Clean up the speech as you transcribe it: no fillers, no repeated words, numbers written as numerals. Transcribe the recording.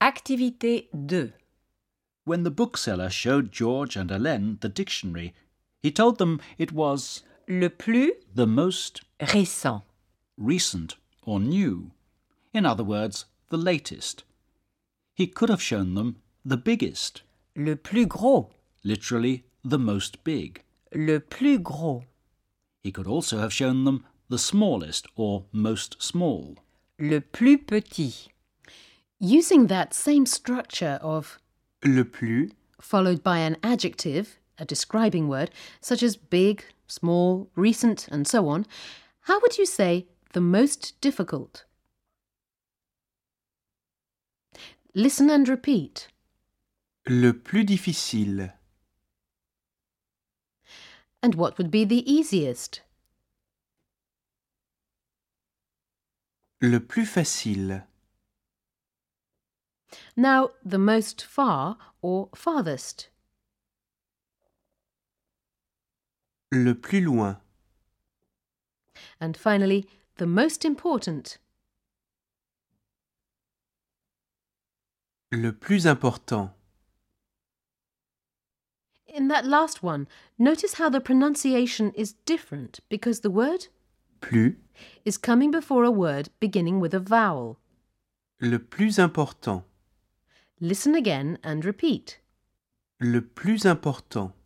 Activité 2. When the bookseller showed George and Hélène the dictionary, he told them it was Le plus the most récent. recent or new. In other words, the latest. He could have shown them the biggest, Le plus gros. literally the most big. Le plus gros. He could also have shown them the smallest or most small. Le plus petit. Using that same structure of le plus, followed by an adjective, a describing word, such as big, small, recent, and so on, how would you say the most difficult? Listen and repeat. le plus difficile, And what would be the easiest? le plus facile, Now, the most far or farthest. le plus loin, And finally, the most important. le plus important. In that last one, notice how the pronunciation is different because the word Plus, is coming before a word beginning with a vowel. le plus important, Listen again and repeat. le plus important.